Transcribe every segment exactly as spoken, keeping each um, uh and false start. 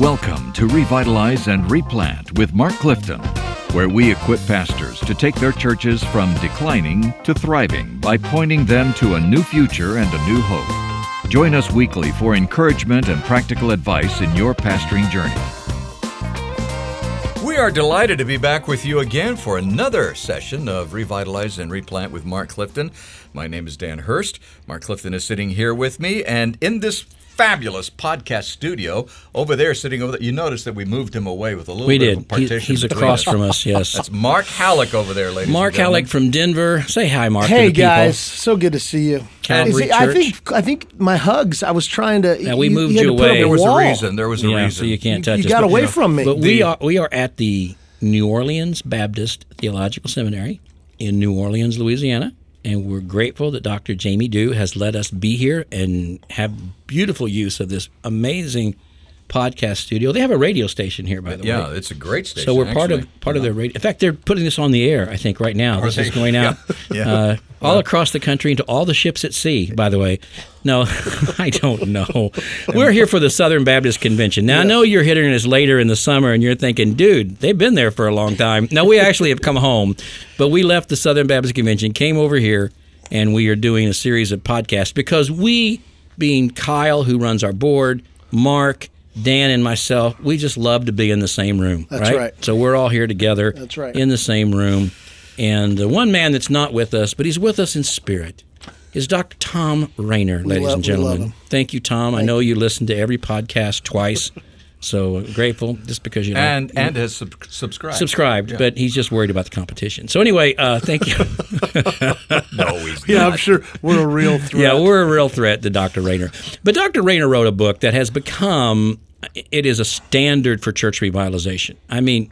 Welcome to Revitalize and Replant with Mark Clifton, where we equip pastors to take their churches from declining to thriving by pointing them to a new future and a new hope. Join us weekly for encouragement and practical advice in your pastoring journey. We are delighted to be back with you again for another session of Revitalize and Replant with Mark Clifton. My name is Dan Hurst. Mark Clifton is sitting here with me, and in this fabulous podcast studio over there, sitting over there, you notice that we moved him away with a little we bit did. of a partition. He, he's between across us. from us, yes. That's Mark Halleck over there, ladies Mark and gentlemen. Halleck from Denver. Say hi, Mark. Hey to the guys, people. so good to see you. Calvary Is it- I Church. think I think my hugs. I was trying to. Yeah, we moved had you to put up away. There was wall. a reason. There was a Yeah, reason. so you can't touch You us. got But- away from me. But The- we are we are at the New Orleans Baptist Theological Seminary in New Orleans, Louisiana, and we're grateful that Doctor Jamie Dew has let us be here and have beautiful use of this amazing podcast studio. They have a radio station here, by the yeah, way. it's a great station. So we're part actually. of part of their radio. In fact, they're putting this on the air, I think, right now. Are This is they? going out Yeah. Yeah. Uh, all across the country into all the ships at sea, by the way. No, I don't know. We're here for the Southern Baptist Convention. Now, I know you're hitting us later in the summer, and you're thinking, dude, they've been there for a long time. No, we actually have come home, but we left the Southern Baptist Convention, came over here, and we are doing a series of podcasts because we, being Kyle, who runs our board, Mark, Dan, and myself, we just love to be in the same room. That's right. So we're all here together That's right. in the same room. And the one man that's not with us, but he's with us in spirit, is Doctor Tom Rainer, ladies love- and we love gentlemen. him. Thank you, Tom. I know you listen to every podcast twice, so grateful just because you like, And and has sub- subscribed. subscribed, Yeah. but he's just worried about the competition. So anyway, uh, thank you. No, he's Yeah, not. I'm sure we're a real threat. Yeah, we're a real threat to Doctor Rainer. But Doctor Rainer wrote a book that has become, it is a standard for church revitalization. I mean,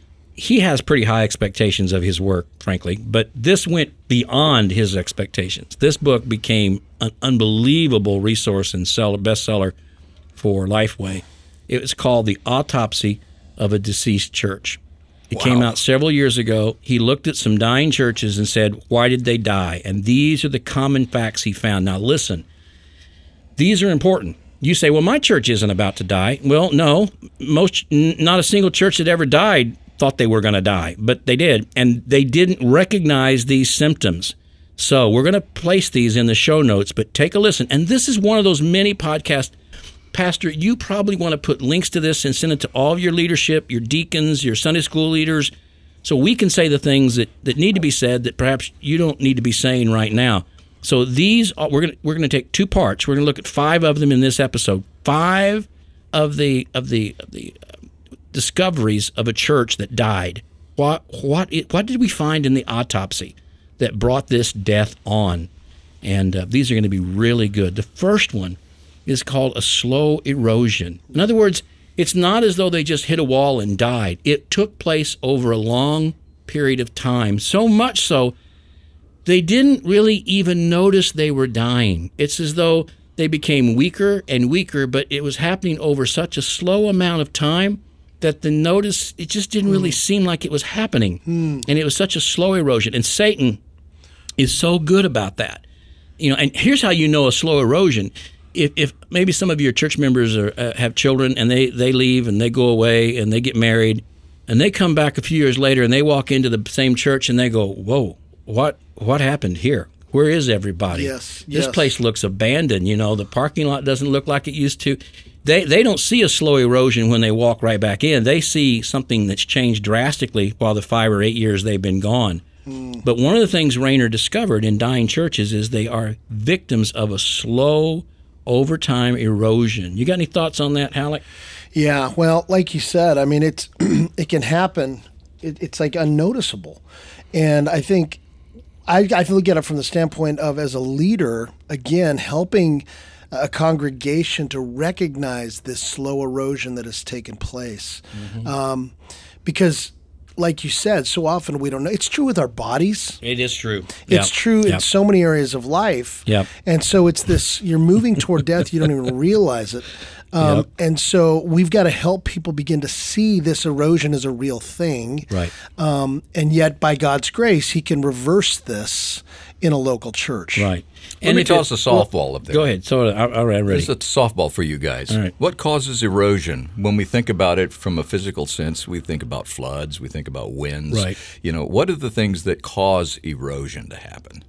he has pretty high expectations of his work, frankly, but this went beyond his expectations. This book became an unbelievable resource and seller, bestseller for Lifeway. It was called The Autopsy of a Deceased Church. It came Wow. out several years ago. He looked at some dying churches and said, why did they die? And these are the common facts he found. Now listen, these are important. You say, well, my church isn't about to die. Well, no, most, n- not a single church that ever died thought they were going to die, but they did. And they didn't recognize these symptoms. So we're going to place these in the show notes, but take a listen. And this is one of those many podcasts. Pastor, you probably want to put links to this and send it to all of your leadership, your deacons, your Sunday school leaders, so we can say the things that, that need to be said that perhaps you don't need to be saying right now. So these are, we're going to we're going to take two parts. We're going to look at five of them in this episode. Five of the of the of the uh, discoveries of a church that died. What what it, what did we find in the autopsy that brought this death on? And uh, these are going to be really good. The first one is called a slow erosion. In other words, it's not as though they just hit a wall and died. It took place over a long period of time, so much so they didn't really even notice they were dying. It's as though they became weaker and weaker, but it was happening over such a slow amount of time that the notice, it just didn't really seem like it was happening. And it was such a slow erosion. And Satan is so good about that. You know, and here's how you know a slow erosion. If, if maybe some of your church members are, uh, have children and they, they leave and they go away and they get married and they come back a few years later and they walk into the same church and they go, whoa, what what happened here? Where is everybody? Yes, This yes. place looks abandoned. You know, the parking lot doesn't look like it used to. They they don't see a slow erosion when they walk right back in. They see something that's changed drastically while the five or eight years they've been gone. Mm. But one of the things Rainer discovered in dying churches is they are victims of a slow over time erosion. You got any thoughts on that, Halleck? Yeah, well, like you said, I mean, it's it can happen. It, it's like unnoticeable, and I think I, I look at it from the standpoint of as a leader, again, helping a congregation to recognize this slow erosion that has taken place, mm-hmm. um, because. Like you said, so often we don't know. It's true with our bodies. It is true. It's Yep. true in Yep. so many areas of life. Yep. And so it's this, you're moving toward death, you don't even realize it. Um, Yep. And so we've got to help people begin to see this erosion as a real thing. Right. Um, and yet by God's grace, he can reverse this in a local church. Right. Let and me if toss it- a softball up there. Go ahead. So, all right, ready. This is a softball for you guys. All right. What causes erosion? When we think about it from a physical sense, we think about floods, we think about winds. Right. You know, what are the things that cause erosion to happen?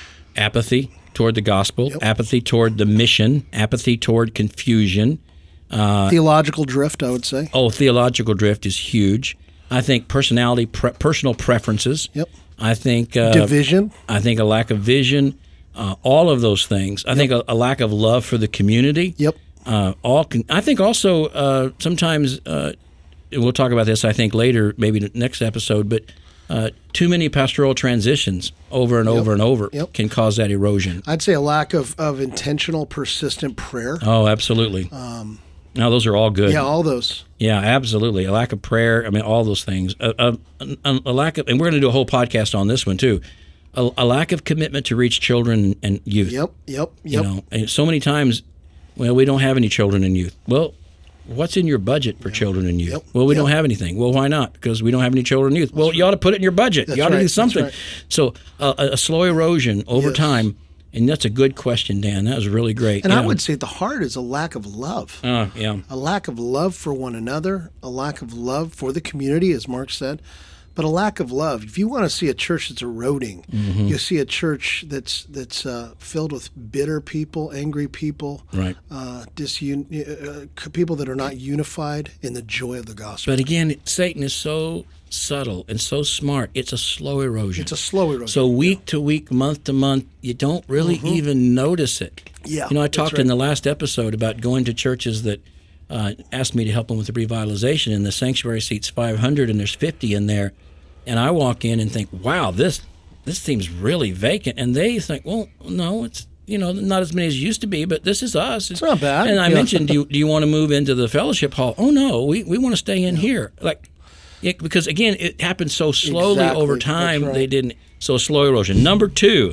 Apathy toward the gospel, apathy toward the mission, apathy toward confusion. Theological drift, I would say. Oh, theological drift is huge. I think personality, pre- personal preferences. Yep. I think uh, Division. I think a lack of vision. Uh, all of those things. I think a, a lack of love for the community. Yep. Uh, all. Con- I think also uh, sometimes uh, and we'll talk about this. I think later, maybe the next episode, but. Uh, too many pastoral transitions over and over and over Yep. can cause that erosion. I'd say a lack of, of intentional, persistent prayer. Oh, absolutely. Um, now, those are all good. Yeah, all those. Yeah, absolutely. A lack of prayer. I mean, all those things. A, a, a, a lack of, and we're going to do a whole podcast on this one too. A, a lack of commitment to reach children and youth. Yep, yep, yep. You know, and so many times, well, we don't have any children and youth. Well, what's in your budget for children and youth? Yep. Well, we Yep. don't have anything. Well, why not? Because we don't have any children and youth. Well, you ought to put it in your budget. That's you ought to right. do That's something. right. So, uh, a, a slow erosion over Yes. time, and that's a good question, Dan. That was really great. And You I know, would say at the heart is a lack of love. uh, yeah. A lack of love for one another, a lack of love for the community, as Mark said, but a lack of love. If you want to see a church that's eroding, Mm-hmm. you see a church that's that's uh, filled with bitter people, angry people, Right. uh, disun- uh, c- people that are not unified in the joy of the gospel. But again, Satan is so subtle and so smart. It's a slow erosion. It's a slow erosion. So week to week, month to month, you don't really even notice it. Yeah, You know, I that's talked right. in the last episode about going to churches that uh, asked me to help them with the revitalization, and the sanctuary seats five hundred, and there's fifty in there, and I walk in and think, wow, this this seems really vacant, and they think, well, no, it's you know not as many as it used to be, but this is us. It's not bad. And I Yeah. mentioned, do you, do you want to move into the fellowship hall? Oh no, we we want to stay in here, like. It, because again, it happened so slowly Exactly. over That's time. right. They didn't. So slow erosion. Number two,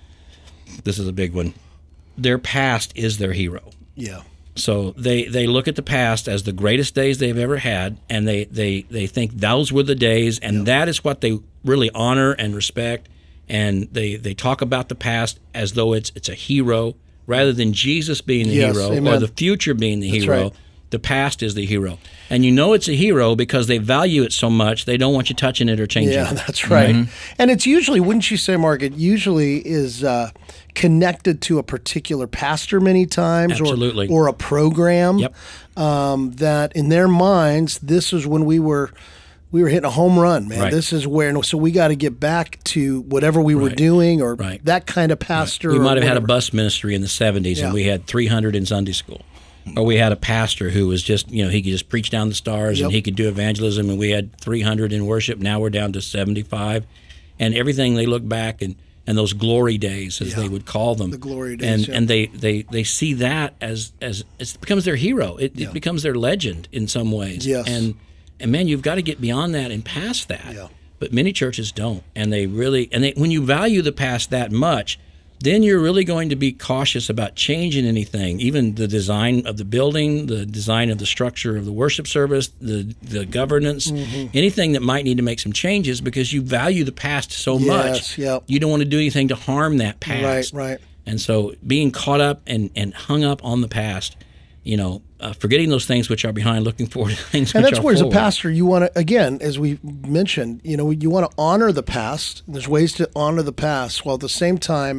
this is a big one. Their past is their hero. yeah. So they, they look at the past as the greatest days they've ever had, and they, they, they think those were the days, and that is what they really honor and respect. And they, they talk about the past as though it's it's a hero rather than Jesus being the Yes, hero or amen. the future being the That's hero. right. The past is the hero. And you know it's a hero because they value it so much, they don't want you touching it or changing Yeah, it. that's right. Mm-hmm. And it's usually, wouldn't you say, Mark, it usually is uh, connected to a particular pastor many times Absolutely. or, or a program Yep. um, that in their minds, this is when we were we were hitting a home run, man. Right. This is where, and so we got to get back to whatever we were Right. doing or Right. that kind of pastor. We or might have had a whatever. bus ministry in the seventies, and Yeah. we had three hundred in Sunday school. Or we had a pastor who was just, you know, he could just preach down the stars Yep. and he could do evangelism, and we had three hundred in worship. Now we're down to seventy-five. And everything, they look back and, and those glory days, as Yeah. they would call them. The glory days, And, yeah. and they, they, they see that as, as it becomes their hero. It, it becomes their legend in some ways. Yes. And, and man, you've got to get beyond that and past that. Yeah. But many churches don't, and they really and they, when you value the past that much, then you're really going to be cautious about changing anything, even the design of the building, the design of the structure of the worship service, the the governance, Mm-hmm. anything that might need to make some changes because you value the past so Yes, much. yep. You don't want to do anything to harm that past. Right, right. And so being caught up and, and hung up on the past, you know, uh, forgetting those things which are behind, looking forward to things And which that's are where, as a forward. pastor, you want to, again, as we mentioned, you know, you want to honor the past. There's ways to honor the past while at the same time,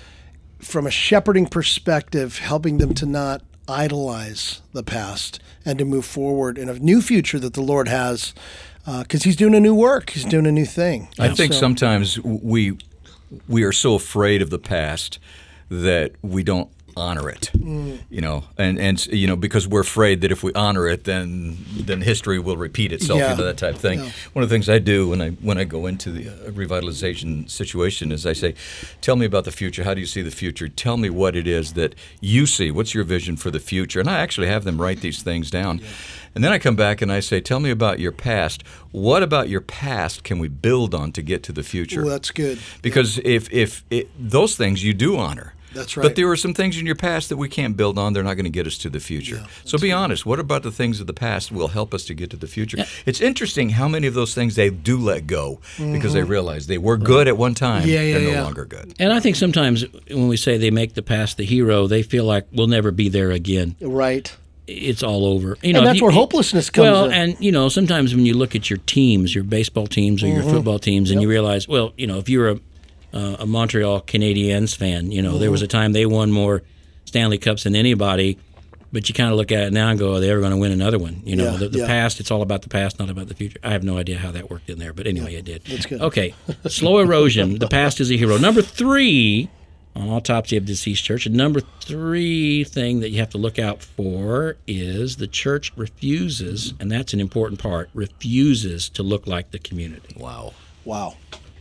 from a shepherding perspective, helping them to not idolize the past and to move forward in a new future that the Lord has, because He's doing a new work. He's doing a new thing. I think So- sometimes we we are so afraid of the past that we don't honor it. You know, and and you know because we're afraid that if we honor it, then then history will repeat itself. Yeah. You know, that type of thing. Yeah. One of the things I do when I when I go into the uh, revitalization situation is I say, "Tell me about the future. How do you see the future? Tell me what it is that you see. What's your vision for the future?" And I actually have them write these things down. And then I come back and I say, "Tell me about your past. What about your past can we build on to get to the future?" Well, that's good. Because if if it, those things you do honor, That's right. But there are some things in your past that we can't build on. They're not going to get us to the future. Yeah, so be honest. What about the things of the past will help us to get to the future? Yeah. It's interesting how many of those things they do let go mm-hmm. because they realize they were good at one time. Yeah, yeah, They're yeah. no longer good. And I think sometimes when we say they make the past the hero, they feel like we'll never be there again. Right. It's all over. You know, and that's you, where hopelessness comes well, in. Well, and, you know, sometimes when you look at your teams, your baseball teams or mm-hmm. your football teams, and yep. you realize, well, you know, if you're a, uh, a Montreal Canadiens fan, you know, mm-hmm. there was a time they won more Stanley Cups than anybody, but you kind of look at it now and go, are they ever going to win another one? You know, yeah, the, the yeah. past, it's all about the past, not about the future. I have no idea how that worked in there, but anyway, yeah, it did. That's good. Okay, slow erosion. The past is a hero. Number three on Autopsy of Deceased Church. And number three thing that you have to look out for is the church refuses, and that's an important part, refuses to look like the community. Wow. Wow.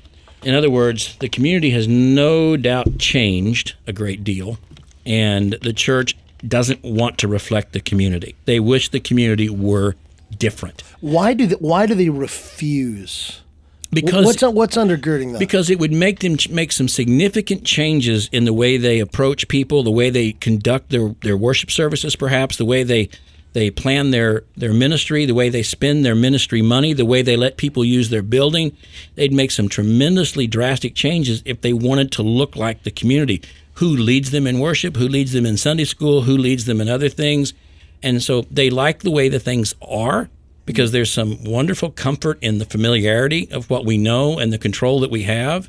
In other words, the community has no doubt changed a great deal, and the church doesn't want to reflect the community. They wish the community were different. Why do they, why do they refuse? Because what's what's undergirding that? Because it would make them make some significant changes in the way they approach people, the way they conduct their, their worship services, perhaps the way they they plan their, their ministry, the way they spend their ministry money, the way they let people use their building. They'd make some tremendously drastic changes if they wanted to look like the community. Who leads them in worship? Who leads them in Sunday school? Who leads them in other things? And so they like the way the things are, because there's some wonderful comfort in the familiarity of what we know and the control that we have.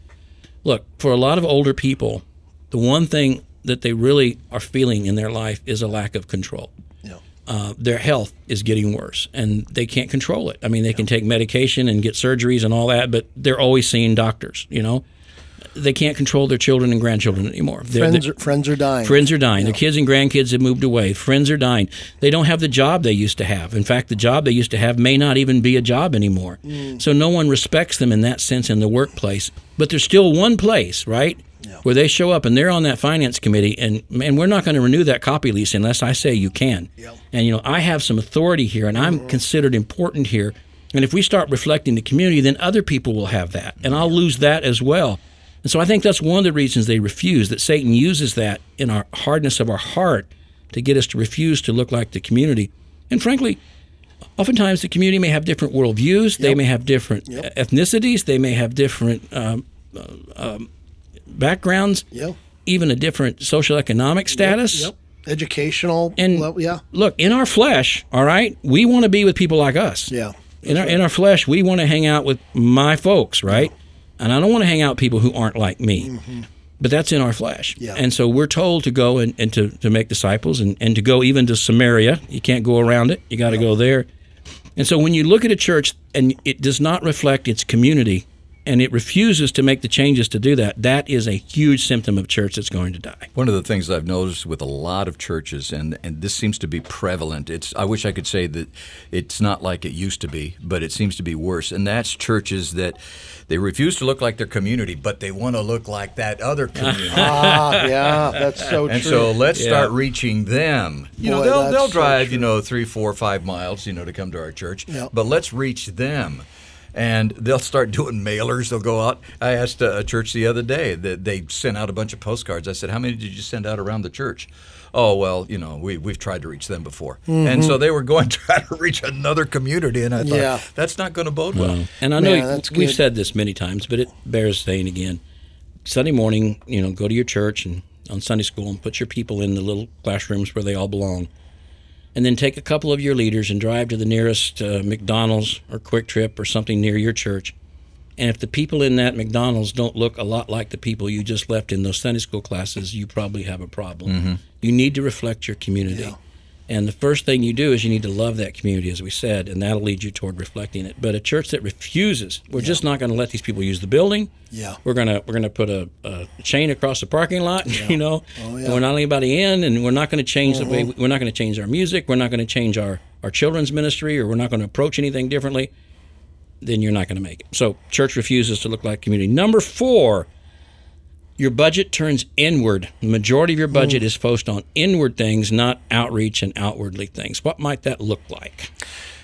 Look, for a lot of older people, the one thing that they really are feeling in their life is a lack of control. Yeah. Uh, their health is getting worse, and they can't control it. I mean, they yeah. can take medication and get surgeries and all that, but they're always seeing doctors, you know. They can't control their children and grandchildren anymore. They're, friends, they're, are, friends are dying. Friends are dying. Yeah. Their kids and grandkids have moved away. Friends are dying. They don't have the job they used to have. In fact, the job they used to have may not even be a job anymore. Mm. So no one respects them in that sense in the workplace. But there's still one place, right, yeah. where they show up and they're on that finance committee, and man, we're not going to renew that copy lease unless I say you can. Yeah. And, you know, I have some authority here, and I'm mm-hmm. considered important here. And if we start reflecting the community, then other people will have that, and I'll lose that as well. And so I think that's one of the reasons they refuse, that Satan uses that in our hardness of our heart to get us to refuse to look like the community. And frankly, oftentimes the community may have different worldviews. Yep. They may have different yep. ethnicities. They may have different um, uh, um, backgrounds, yep. even a different social economic status. Yep. Yep. Educational. And level, yeah. look, in our flesh, all right, we want to be with people like us. Yeah. In our, right. in our flesh, we want to hang out with my folks, right? Yeah. And I don't want to hang out with people who aren't like me. Mm-hmm. But that's in our flesh. Yeah. And so we're told to go and, and to, to make disciples and, and to go even to Samaria. You can't go around it. You got to yeah. go there. And so when you look at a church and it does not reflect its community and it refuses to make the changes to do that, that is a huge symptom of a church that's going to die. One of the things I've noticed with a lot of churches, and, and this seems to be prevalent, it's I wish I could say that it's not like it used to be, but it seems to be worse, and that's churches that they refuse to look like their community, but they want to look like that other community. ah, yeah, that's so and true. so let's yeah. start reaching them. You Boy, know, they'll they'll so drive, true. you know, three, four, five miles, you know, to come to our church, Yep. but let's reach them. And they'll start doing mailers. They'll go out. I asked a church the other day that they sent out a bunch of postcards. I said, how many did you send out around the church? Oh, well, you know, we, we've tried to reach them before. Mm-hmm. And so they were going to try to reach another community. And I thought, yeah. that's not going to bode well. well. And I know Man, we've good. said this many times, but it bears saying again. Sunday morning, you know, go to your church and on Sunday school and put your people in the little classrooms where they all belong. And then take a couple of your leaders and drive to the nearest uh, McDonald's or Quick Trip or something near your church. And if the people in that McDonald's don't look a lot like the people you just left in those Sunday school classes, you probably have a problem. Mm-hmm. You need to reflect your community. Yeah. And the first thing you do is you need to love that community, as we said, and that'll lead you toward reflecting it. But a church that refuses, we're yeah. just not going to let these people use the building. Yeah. We're gonna we're gonna put a, a chain across the parking lot, Yeah. you know. Oh, yeah. And we're not letting anybody in, and we're not going to change Mm-hmm. the way. We're not going to change our music. We're not going to change our, our children's ministry, or we're not going to approach anything differently. Then you're not going to make it. So church refuses to look like community. Number four. Your budget turns inward. The majority of your budget mm. is focused on inward things, not outreach and outwardly things. What might that look like?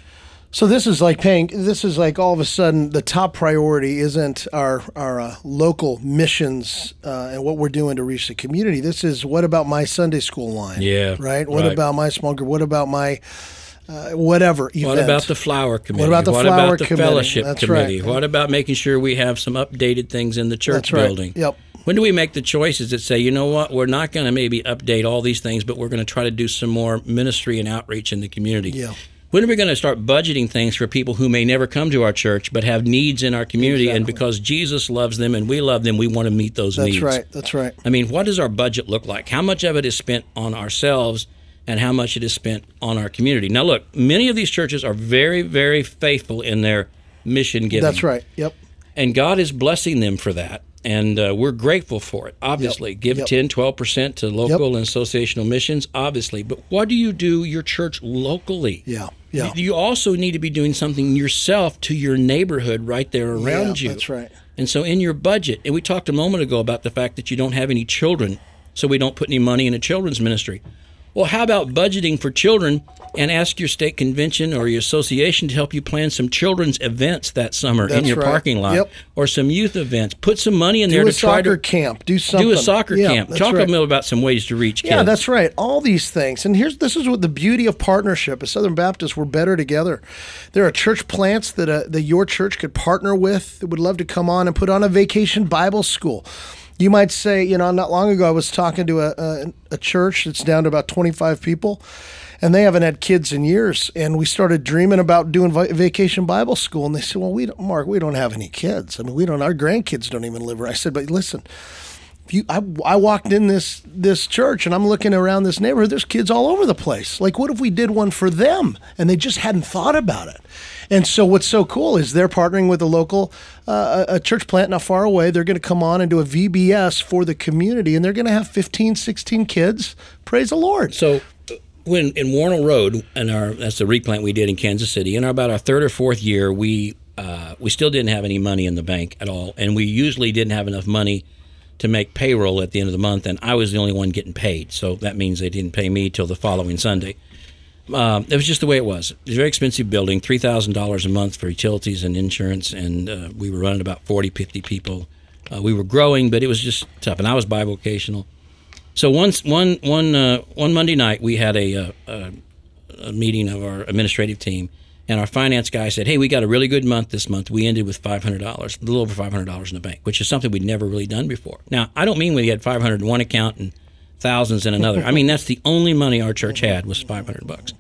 So this is like paying. This is like all of a sudden the top priority isn't our our uh, local missions uh, and what we're doing to reach the community. This is what about my Sunday school line? Yeah, right. What right. about my small group? What about my uh, whatever event? What about the flower committee? What about the what flower about the committee? fellowship That's committee? right. What about making sure we have some updated things in the church That's right. building? Yep. When do we make the choices that say, you know what, we're not going to maybe update all these things, but we're going to try to do some more ministry and outreach in the community? Yeah. When are we going to start budgeting things for people who may never come to our church but have needs in our community? Exactly. And because Jesus loves them and we love them, we want to meet those That's needs. right. That's right. I mean, what does our budget look like? How much of it is spent on ourselves and how much it is spent on our community? Now, look, many of these churches are very, very faithful in their mission giving. That's right. Yep. And God is blessing them for that. And uh, we're grateful for it, obviously. Yep. Give Yep. ten, twelve percent to local Yep. and associational missions, obviously. But what do you do your church locally? Yeah. Yeah. You also need to be doing something yourself to your neighborhood right there around Yeah, you. that's right. And so in your budget, and we talked a moment ago about the fact that you don't have any children, so we don't put any money in a children's ministry. Well, how about budgeting for children and ask your state convention or your association to help you plan some children's events that summer in That's your right. parking lot, Yep. or some youth events. Put some money in Do there a to try soccer to camp. Do something. do a soccer Yeah, camp. that's Talk right. a little about some ways to reach kids. Yeah, that's right. All these things. And here's this is what the beauty of partnership. As Southern Baptists, we're better together. There are church plants that uh, that your church could partner with that would love to come on and put on a vacation Bible school. You might say, you know, not long ago I was talking to a, a, a church that's down to about twenty-five people, and they haven't had kids in years. And we started dreaming about doing vi- vacation Bible school. And they said, well, we don't, Mark, we don't have any kids. I mean, we don't, our grandkids don't even live here. I said, but listen, You, I, I walked in this this church and I'm looking around this neighborhood. There's kids all over the place. Like, what if we did one for them? And they just hadn't thought about it. And so what's so cool is they're partnering with a local uh, a church plant not far away. They're going to come on and do a V B S for the community, and they're going to have fifteen, sixteen kids. Praise the Lord. So when in Warnell Road, and our that's the replant we did in Kansas City, in our, about our third or fourth year, we uh, we still didn't have any money in the bank at all, and we usually didn't have enough money to make payroll at the end of the month, and I was the only one getting paid. So that means they didn't pay me till the following Sunday. Um, it was just the way it was. It was a very expensive building, three thousand dollars a month for utilities and insurance, and uh, we were running about forty, fifty people. Uh, we were growing, but it was just tough, and I was bivocational. So once, one, one, uh, one Monday night, we had a, uh, a, a meeting of our administrative team, and our finance guy said, hey, we got a really good month this month. We ended with five hundred dollars, a little over five hundred dollars in the bank, which is something we'd never really done before. Now, I don't mean we had five hundred in one account and thousands in another. I mean, that's the only money our church had was five hundred bucks.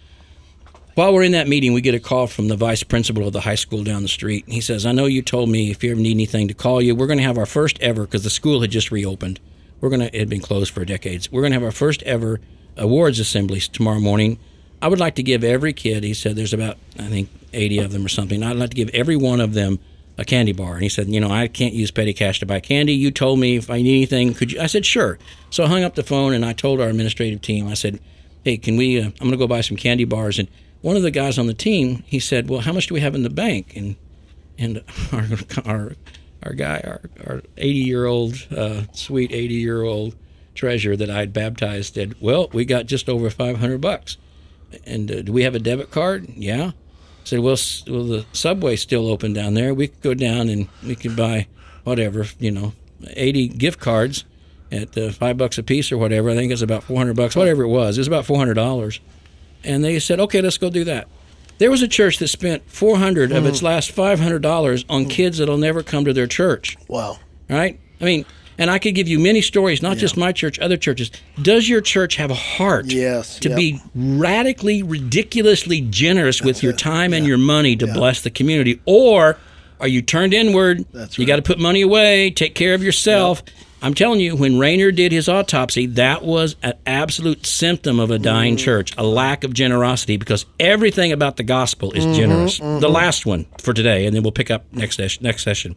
While we're in that meeting, we get a call from the vice principal of the high school down the street. He says, I know you told me if you ever need anything to call you. We're going to have our first ever, because the school had just reopened. We're going to, it had been closed for decades. We're going to have our first ever awards assemblies tomorrow morning. I would like to give every kid, he said, there's about, I think, eighty of them or something. I'd like to give every one of them a candy bar. And he said, you know, I can't use petty cash to buy candy. You told me if I need anything, could you? I said, sure. So I hung up the phone and I told our administrative team, I said, hey, can we, uh, I'm going to go buy some candy bars. And one of the guys on the team, he said, well, how much do we have in the bank? And and our our, our guy, our, our eighty-year-old, uh, sweet eighty-year-old treasurer that I had baptized said, well, we got just over five hundred bucks. And uh, do we have a debit card? Yeah. I said, well, s- well, the Subway's still open down there. We could go down and we could buy whatever, you know, eighty gift cards at uh, five bucks a piece or whatever. I think it's about four hundred bucks, whatever it was. It was about four hundred dollars. And they said, okay, let's go do that. There was a church that spent four hundred dollars of its last five hundred dollars on kids that'll never come to their church. Wow. Right? I mean, and I could give you many stories, not just my church, other churches. Does your church have a heart Yes, to yep. be radically, ridiculously generous with your time and your money to bless the community? Or are you turned inward? That's You right. got to put money away, take care of yourself. I'm telling you, when Rainer did his autopsy, that was an absolute symptom of a dying church, a lack of generosity, because everything about the gospel is generous. The last one for today, and then we'll pick up next ses- next session.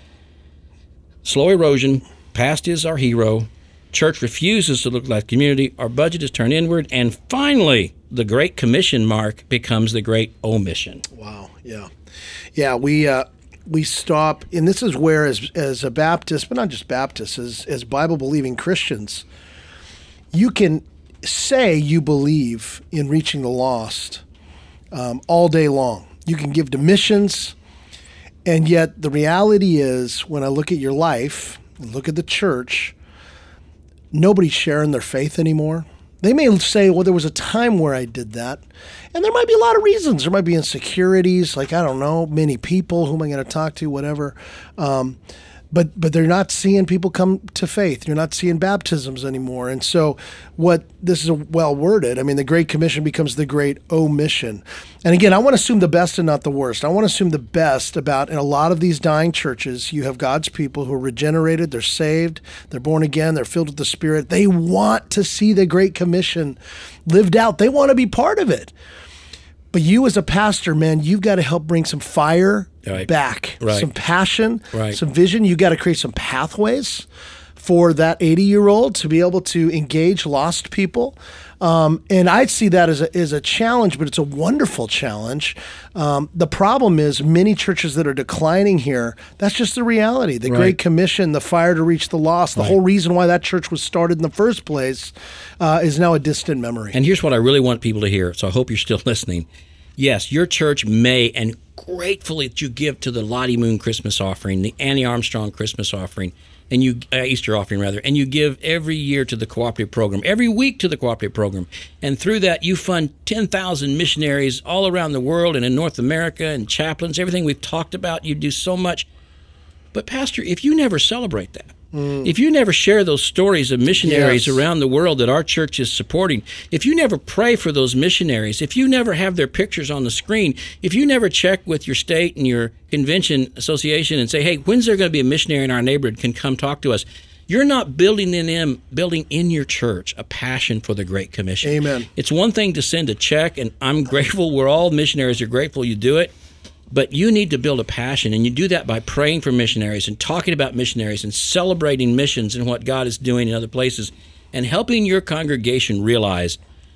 Slow erosion. Past is our hero. Church refuses to look like community. Our budget is turned inward. And finally, the Great Commission, Mark, becomes the Great Omission. Wow. Yeah. Yeah. We uh, we stop, and this is where, as as a Baptist, but not just Baptists, as as Bible believing Christians, you can say you believe in reaching the lost, um, all day long. You can give to missions, and yet the reality is, when I look at your life and look at the church, nobody's sharing their faith anymore. They may say, well, there was a time where I did that. And there might be a lot of reasons. There might be insecurities, like, I don't know, many people, who am I going to talk to, whatever. Um, but but they're not seeing people come to faith. You're not seeing baptisms anymore. And so what, this is well worded. I mean, the Great Commission becomes the Great Omission. And again, I want to assume the best and not the worst. I want to assume the best about, in a lot of these dying churches, you have God's people who are regenerated, they're saved, they're born again, they're filled with the Spirit. They want to see the Great Commission lived out. They want to be part of it. But you as a pastor, man, you've got to help bring some fire right. back, right. some passion, right. some vision. You've got to create some pathways for that eighty-year-old to be able to engage lost people. Um, and I see that as a, as a challenge, but it's a wonderful challenge. Um, the problem is many churches that are declining here, that's just the reality. The right. Great Commission, the fire to reach the lost, the right. whole reason why that church was started in the first place uh, is now a distant memory. And here's what I really want people to hear, so I hope you're still listening. Yes, your church may, and gratefully that you give to the Lottie Moon Christmas offering, the Annie Armstrong Christmas offering, and you uh, Easter offering rather, and you give every year to the cooperative program, every week to the cooperative program, and through that you fund ten thousand missionaries all around the world and in North America and chaplains, everything we've talked about. You do so much. But Pastor, if you never celebrate that, mm. if you never share those stories of missionaries yes. around the world that our church is supporting, if you never pray for those missionaries, if you never have their pictures on the screen, if you never check with your state and your convention association and say, hey, when's there going to be a missionary in our neighborhood can come talk to us, you're not building in them, building in your church a passion for the Great Commission. Amen. It's one thing to send a check, and I'm grateful. We're all missionaries are grateful you do it. But you need to build a passion, and you do that by praying for missionaries and talking about missionaries and celebrating missions and what God is doing in other places and helping your congregation realize,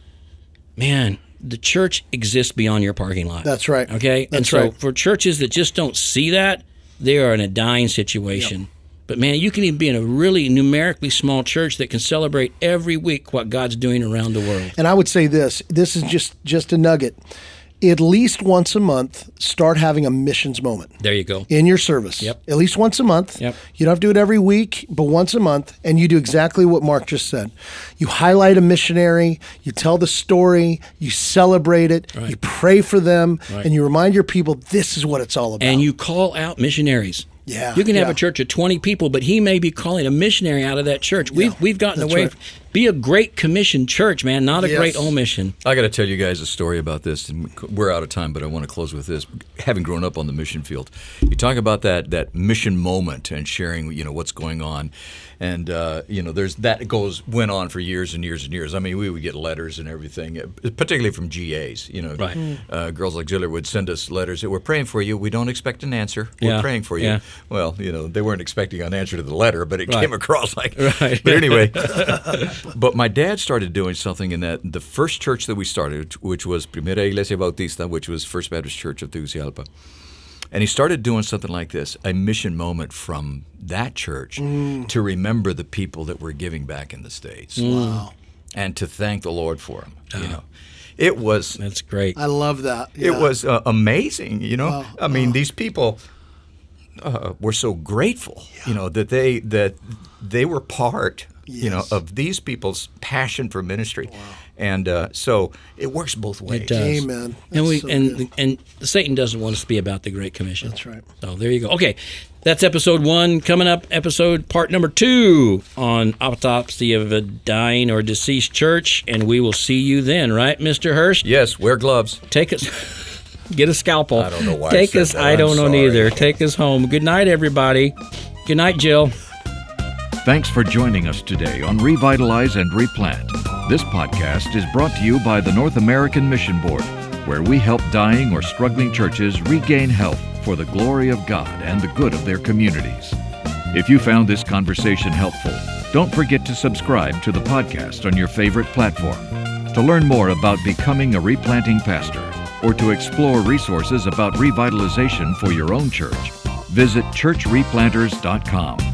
man, the church exists beyond your parking lot. That's right. Okay? That's and so right. for churches that just don't see that, they are in a dying situation. Yep. But man, you can even be in a really numerically small church that can celebrate every week what God's doing around the world. And I would say this, this is just, just a nugget. At least once a month, start having a missions moment. There you go. In your service. Yep. At least once a month. Yep. You don't have to do it every week, but once a month, and you do exactly what Mark just said. You highlight a missionary, you tell the story, you celebrate it, right. you pray for them, right. and you remind your people this is what it's all about. And you call out missionaries. Yeah, you can have yeah. a church of twenty people, but he may be calling a missionary out of that church. We've yeah, we've gotten away. Right. From, be a Great Commission church, man, not a yes. Great Omission. I got to tell you guys a story about this, and we're out of time, but I want to close with this. Having grown up on the mission field, you talk about that that mission moment and sharing, you know, what's going on, and uh, you know, there's that goes went on for years and years and years. I mean, we would get letters and everything, particularly from G As. You know, right. mm. uh, girls like Jiller would send us letters that we're praying for you. We don't expect an answer. We're yeah. praying for you. Yeah. Well, you know, they weren't expecting an answer to the letter, but it right. came across like. Right. But anyway, but my dad started doing something in that the first church that we started, which was Primera Iglesia Bautista, which was First Baptist Church of Tegucigalpa. And he started doing something like this, a mission moment from that church mm. to remember the people that were giving back in the States. Wow. And to thank the Lord for them, oh. you know. It was... That's great. I love that. Yeah. It was uh, amazing, you know. Wow. I mean, wow. these people uh, were so grateful, yeah. you know, that they that they were part, yes. you know, of these people's passion for ministry. Wow. And uh, so it works both ways. It does. Amen. That's and we so and good. and Satan doesn't want us to be about the Great Commission. That's right. So there you go. Okay, that's episode one. Coming up, episode part number two on autopsy of a dying or deceased church, and we will see you then, right, Mister Hurst? Yes. Wear gloves. Take us. Get a scalpel. I don't know why. Take I us. said that. I don't I'm know sorry. neither. Take us home. Good night, everybody. Good night, Jill. Thanks for joining us today on Revitalize and Replant. This podcast is brought to you by the North American Mission Board, where we help dying or struggling churches regain health for the glory of God and the good of their communities. If you found this conversation helpful, don't forget to subscribe to the podcast on your favorite platform. To learn more about becoming a replanting pastor or to explore resources about revitalization for your own church, visit church replanters dot com.